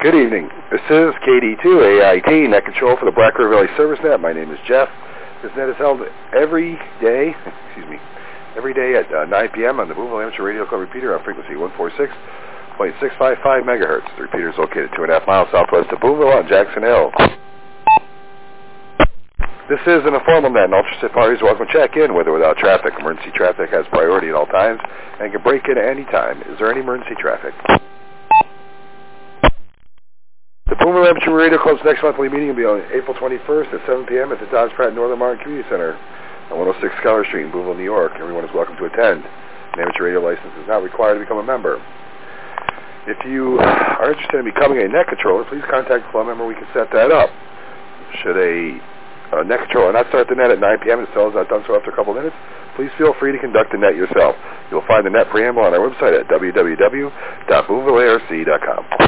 Good evening. This is KD2AIT, net control for the Black River Valley Service Net. My name is Jeff. This net is held every day at 9 p.m. on the Boonville Amateur Radio Club repeater on frequency 146.655 megahertz. The repeater is located 2.5 miles southwest of Boonville on Jackson Hill. This is an informal net, and all interested parties are welcome to check in with or without traffic. Emergency traffic has priority at all times and can break in at any time. Is there any emergency traffic? The Boonville Amateur Radio Club's next monthly meeting will be on April 21st at 7 p.m. at the Dodge Pratt Northern Martin Community Center on 106 Scholar Street in Boonville, New York. Everyone is welcome to attend. An amateur radio license is not required to become a member. If you are interested in becoming a net controller, please contact the club member. We can set that up. Should a net controller not start the net at 9 p.m. and still has not done so after a couple of minutes, please feel free to conduct the net yourself. You'll find the net preamble on our website at www.boonvillearc.com.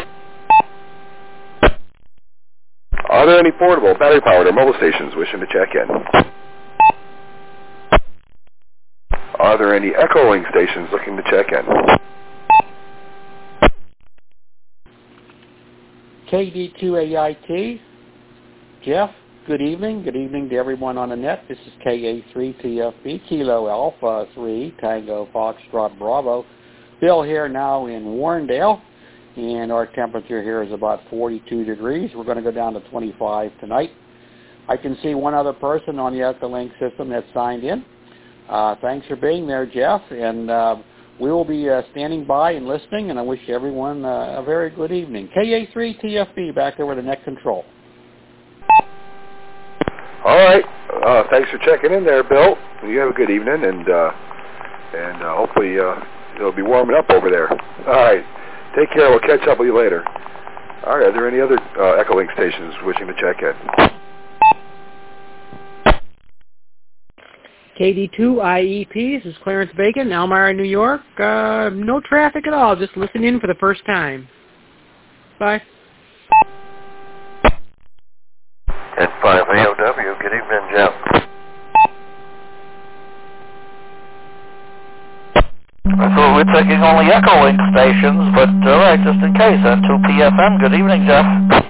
Are there any portable, battery-powered, or mobile stations wishing to check in? Are there any Echo-Link stations looking to check in? KD2AIT, Jeff, good evening. Good evening to everyone on the net. This is KA3TFB, Kilo Alpha 3, Tango Foxtrot Bravo. Bill here now in Warrendale, and our temperature here is about 42 degrees. We're going to go down to 25 tonight. I can see one other person on the Echo-Link system that's signed in. Thanks for being there, Jeff, and we will be standing by and listening, and I wish everyone a very good evening. KA3TFB back there with the net control. All right. Thanks for checking in there, Bill. You have a good evening, and hopefully it'll be warming up over there. All right. Take care. We'll catch up with you later. All right. Are there any other Echo-Link stations wishing to check in? KD2IEP, this is Clarence Bacon, Elmira, New York. No traffic at all. Just listening in for the first time. Bye. At 5 AOW, good evening, Jeff. So we're taking only Echo-Link stations, but all right, just in case, on 2PFM. Good evening, Jeff.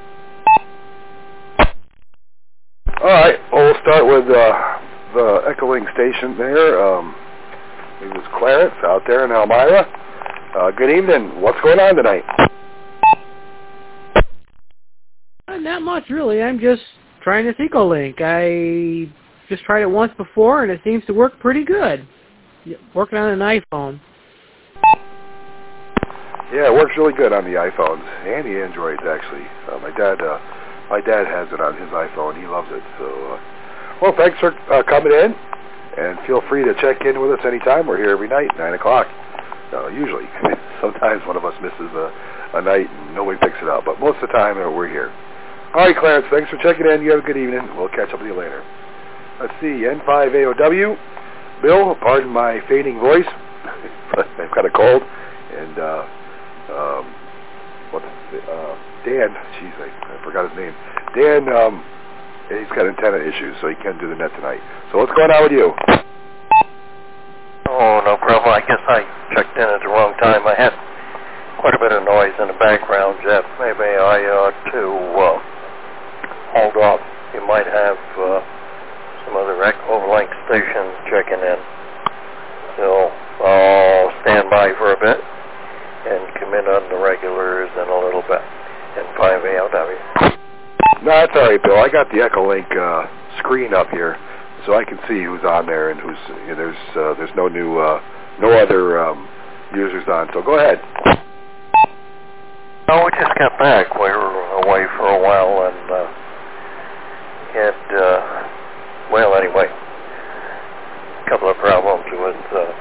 All right, well, we'll start with the Echo-Link station there. It was Clarence out there in Elmira. Good evening. What's going on tonight? Not much, really. I'm just trying this Echo-Link. I just tried it once before, and it seems to work pretty good. Working on an iPhone. Yeah, it works really good on the iPhones and the Androids, actually. My dad has it on his iPhone. He loves it. So, well, thanks for coming in, and feel free to check in with us anytime. We're here every night, 9 o'clock. Usually. Sometimes one of us misses a night and nobody picks it up, but most of the time we're here. All right, Clarence, thanks for checking in. You have a good evening. We'll catch up with you later. Let's see, N5AOW. Bill, pardon my fading voice. I've got a cold. And, Dan, jeez, I forgot his name. Dan, he's got antenna issues, so he can't do the net tonight. So what's going on with you? Oh, no problem. I guess I checked in at the wrong time. I had quite a bit of noise in the background, Jeff. Maybe I ought to hold off. You might have some other Echo-Link stations checking in. So I'll stand by for a bit and come in on the regulars in a little bit. N5 AOW. No, that's all right, Bill. I got the Echo-Link screen up here, so I can see who's on there and who's. There's no new, no other users on. So go ahead. Oh, we just got back. We were away for a while and had, well, anyway, a couple of problems with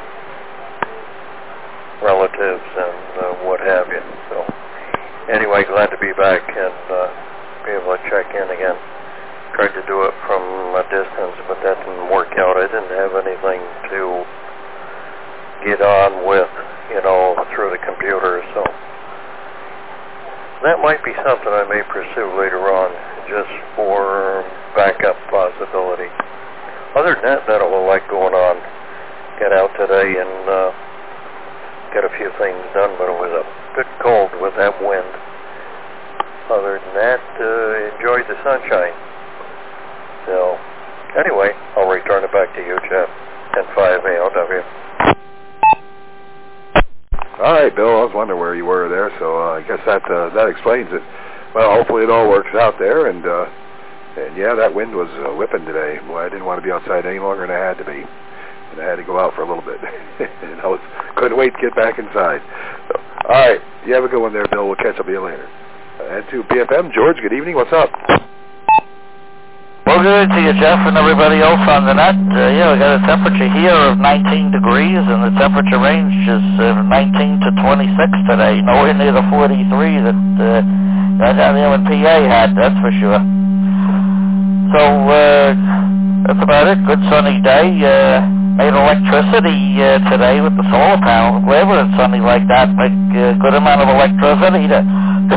relatives and what have you. So, anyway, glad to be back and be able to check in again. Tried to do it from a distance, but that didn't work out. I didn't have anything to get on with, through the computer, so that might be something I may pursue later on, just for backup possibility. Other than that, not a whole lot going on. Got out today and got a few things done, but it was a bit cold with that wind. Other than that, enjoyed the sunshine. So, anyway, I'll return it back to you, Jeff. 10-5 ALW. All right, Bill. I was wondering where you were there, so I guess that explains it. Well, hopefully it all works out there, and yeah, that wind was whipping today. Well, I didn't want to be outside any longer than I had to be, and I had to go out for a little bit. And I couldn't wait to get back inside. So, all right, you have a good one there, Bill. We'll catch up with you later. And to BFM, George, good evening. What's up? Well, good to you, Jeff, and everybody else on the net. Yeah, we got a temperature here of 19 degrees, and the temperature range is 19 to 26 today. Nowhere near the 43 that down there in PA had, that's for sure. So, that's about it. Good sunny day. Made electricity today with the solar panel. Wherever it's sunny like that, make a good amount of electricity to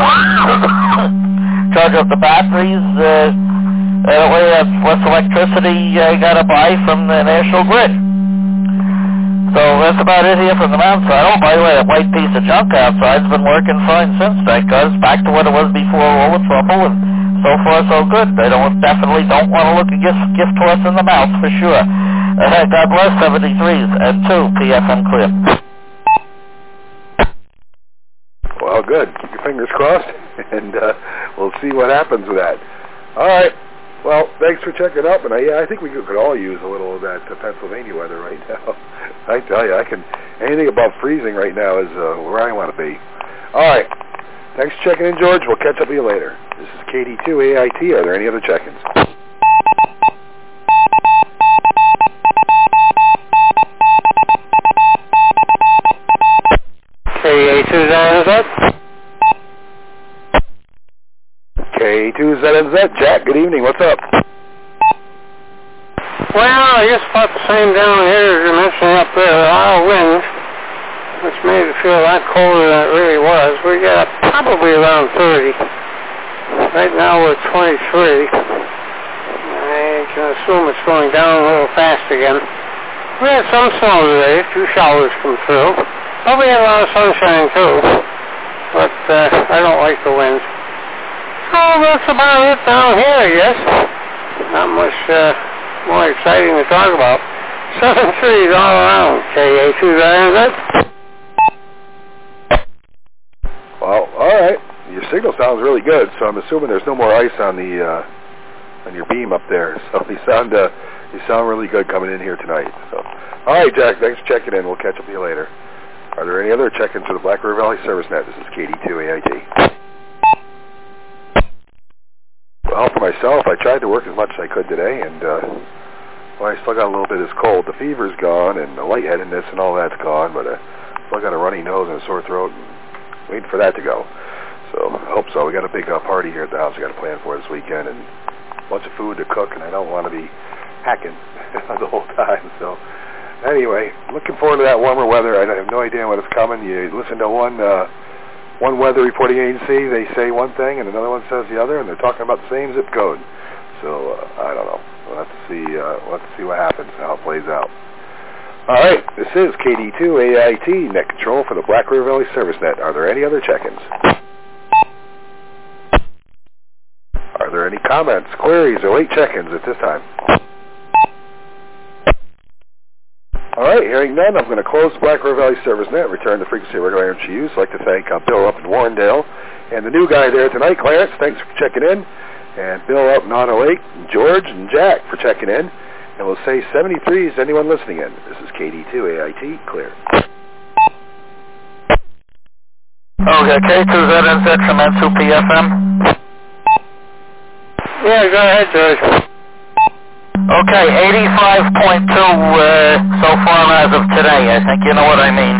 charge up the batteries. Way that's less electricity you gotta buy from the national grid. So that's about it here from the mountainside. Oh, by the way, that white piece of junk outside's been working fine since. Thank God. It's back to what it was before all the trouble, and so far so good. They definitely don't want to look a gift horse in the mouth for sure. God bless 73s and 2 PFM clear. Well, good. Keep your fingers crossed, and we'll see what happens with that. All right. Well, thanks for checking up, and I think we could all use a little of that Pennsylvania weather right now. I tell you, anything above freezing right now is where I want to be. All right. Thanks for checking in, George. We'll catch up with you later. This is KD2AIT. Are there any other check-ins? KA2ZNZ. KA2ZNZ. Jack, good evening. What's up? Well, I guess about the same down here as you're mentioning up there. A lot of wind, which made it feel a lot colder than it really was. We got probably around 30. Right now we're at 23. I can assume it's going down a little fast again. We had some snow today, a few showers come through. But we had a lot of sunshine too. But I don't like the wind. So that's about it down here, I guess. Not much more exciting to talk about. 7 trees all around. KA2ZNZ. Well, all right. Your signal sounds really good, so I'm assuming there's no more ice on the on your beam up there. So you sound really good coming in here tonight. So, all right, Jack. Thanks for checking in. We'll catch up with you later. Are there any other check-ins for the Black River Valley Service Net? This is KD2AIT. Well, for myself, I tried to work as much as I could today, and well, I still got a little bit of this cold. The fever's gone, and the lightheadedness and all that's gone, but I still got a runny nose and a sore throat, and waiting for that to go. So I hope so. We got a big party here at the house we got to plan for this weekend, and a bunch of food to cook, and I don't want to be hacking the whole time. So anyway, looking forward to that warmer weather. I have no idea when it's coming. You listen to one weather reporting agency, they say one thing, and another one says the other, and they're talking about the same zip code. So I don't know. We'll have to see what happens, how it plays out. All right, this is KD2AIT, net control for the Black River Valley Service Net. Are there any other check-ins? Are there any comments, queries, or late check-ins at this time? All right, hearing none, I'm going to close the Black River Valley Service Net and return the frequency of regular energy use. I'd like to thank Bill up in Warrendale and the new guy there tonight, Clarence. Thanks for checking in. And Bill up in Otter Lake, George, and Jack for checking in. And we'll say 73s to anyone listening in. This is KD2AIT, clear. Okay, K2ZNZ from N2 PFM. Yeah, go ahead, George. Okay, 85.2 so far as of today. I think you know what I mean.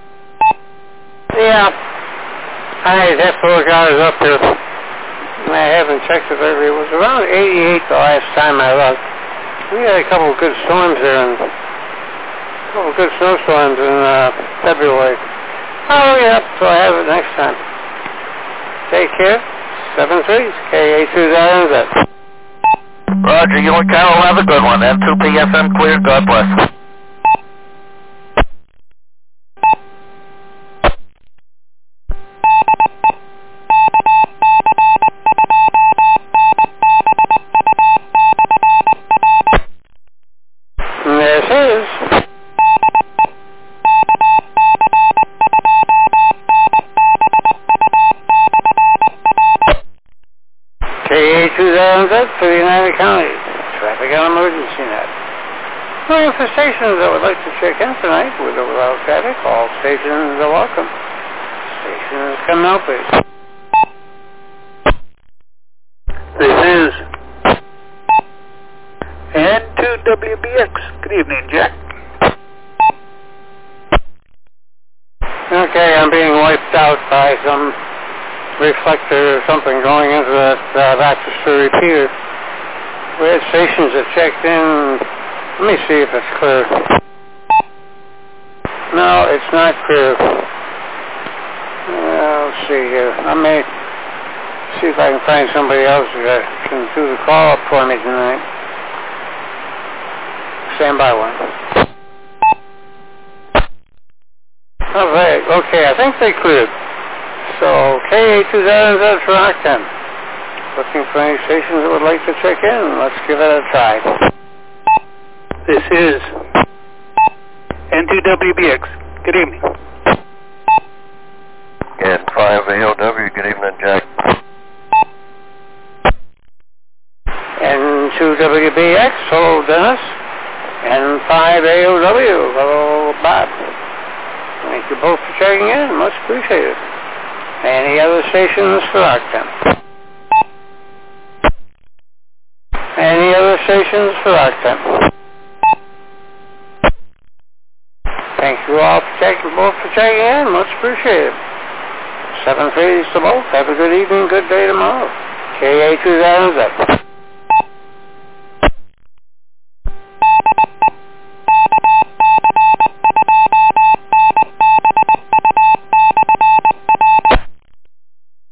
Yeah. I'd have to look ours up here. I haven't checked it lately. It was around 88 the last time I looked. We had a couple of good storms there, and a couple of good snowstorms in February. Oh, yeah, so I have it next time. Take care. 7-3, KA2ZNZ. Roger, you and Carol have a good one. N2 PFM clear. God bless. for the United Counties. Traffic and Emergency Net. Well, for stations that would like to check in tonight with or without traffic, all stations are welcome. Stations come now, please. This is N2WBX. Good evening, Jack. Okay, I'm being wiped out by some reflector or something going into that Rochester repeater. We had stations that checked in. Let me see if it's clear. No, it's not clear. Let's see here. I may see if I can find somebody else that can do the call-up for me tonight. Stand by one. All right, okay, I think they cleared. So, KA2000, that's Rockton. Looking for any stations that would like to check in. Let's give it a try. This is N2WBX. Good evening. N5AOW, good evening, Jack. N2WBX, hello, Dennis. N5AOW, hello, Bob. Thank you both for checking in. Much appreciated. Any other stations for Rockton? Any other stations for Rockton? Thank you all both for checking in. Much appreciated. 7:30 to both. Have a good evening, good day tomorrow. KA2000.